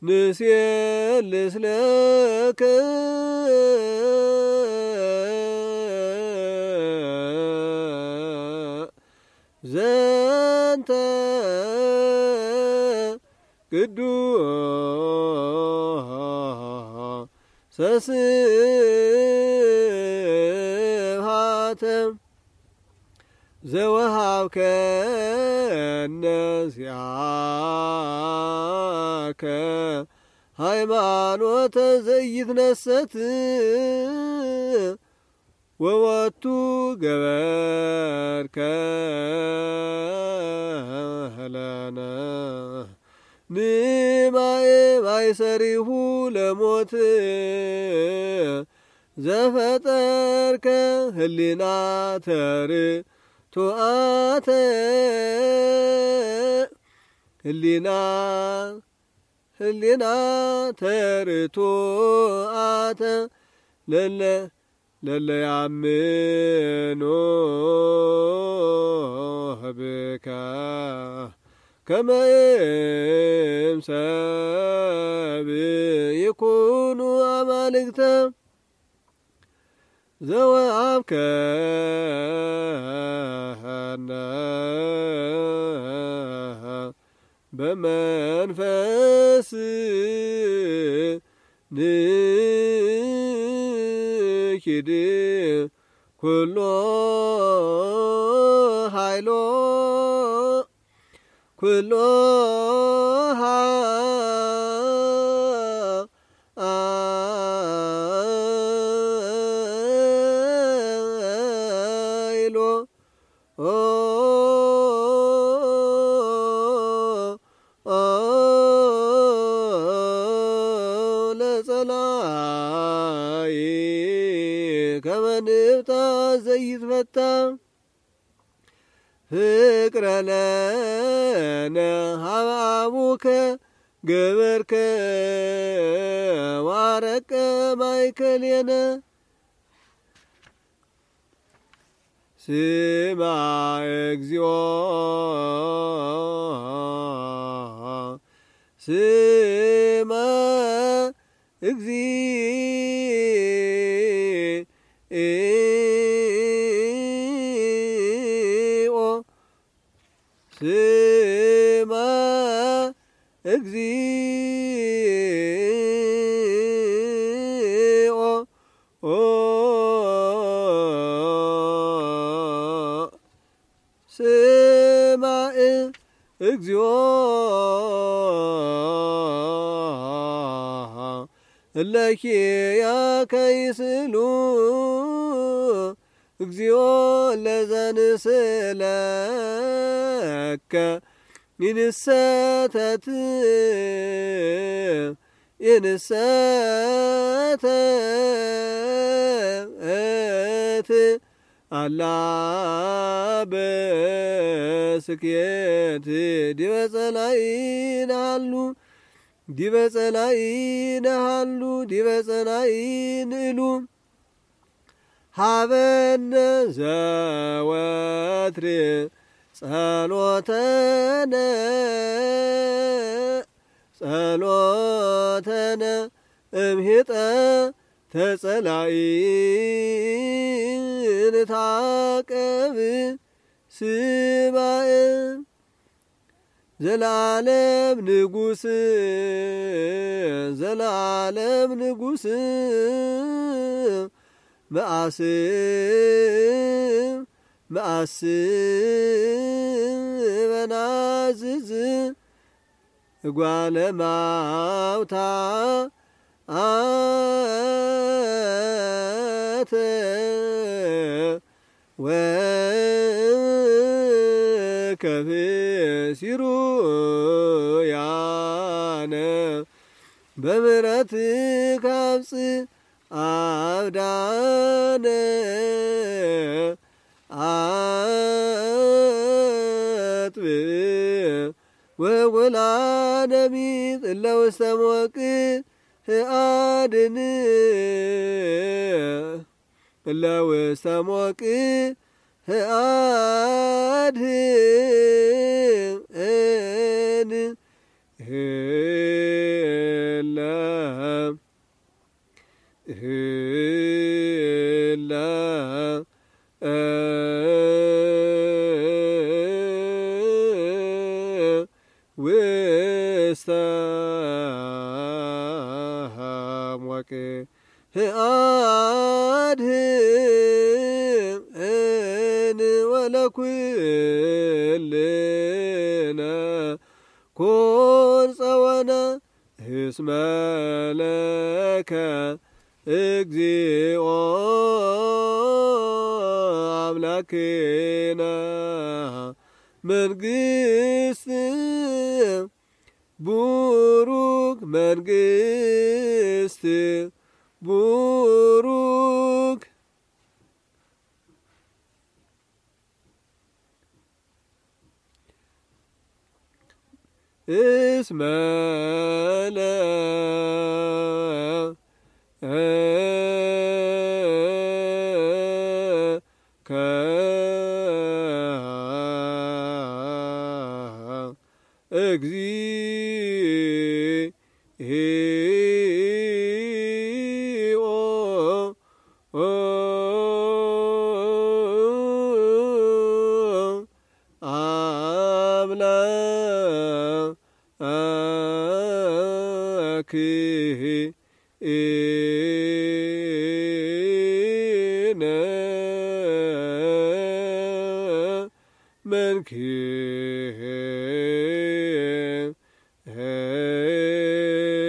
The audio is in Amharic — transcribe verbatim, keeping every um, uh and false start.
ንሴልስ ለከ ዘንተ ቅዱስ ስብሐተ ዘወሃብከነ ዚአከ ሃይማኖተ ዘይትነሰት ወወቱ ገበርከ ለነ ንማየ ማይሰሪሁ ለሞት ዘፈጠርከ ህሊና ተርቱአተ ህሊና ህሊና ተርቱአተ ለለ ለለ ያምኖ ብከ ከመ እምሰብ ይኩኑ አማልክተ ዘወሃብከነ በመንፈስ ንኪድ ኩሎ ኃይሎ ኩሎ ኃይሎ ለጸላይ ከመ ንብጣ ዘይትፈታ ፍቅረ ለነ ሀብአቡከ ገበርከ ዋረቀ ማእከሌነ ስማ እግዚኦ ስማ እግዚኦ ስማ እግዚኦ ስማ እግዚኦ እለኪያከ ይስእሉ እግዚኦ ለዘንስእለከ ይንሰተት ይንሰተት አላ በስክየት ዲበ ጸላኢነ ሀሉ ዲበ ጸላኢነ ሀሉ ዲበ ጸላኢነ እሉ ሀበነ ዘወትር ጸሎተነ ጸሎተነ እምሂጠ ተጸላኢን ታቀብ ስማዕ ዘላለም ንጉስ ዘላለም ንጉስ መአስብ መአስብ በናዝዝ እጓለ ማውታ አተ ወከብሲሩ ያነ በምሕረትከ አብጽሕ አብዳነ አጥብዕ ወወላደ ሚጥ እለ ውስተ ሞቅህ አድን እለ ውስተ ሞቅህ አድን አድህን ወለኩልነ ኮን ጸወነ እስመ ለከ እግዚኦ አምላክነ መንግስት ቡሩክ መንግስት ቡሩክ እስመ ለከ እግዚኦ አምላክነ መንክር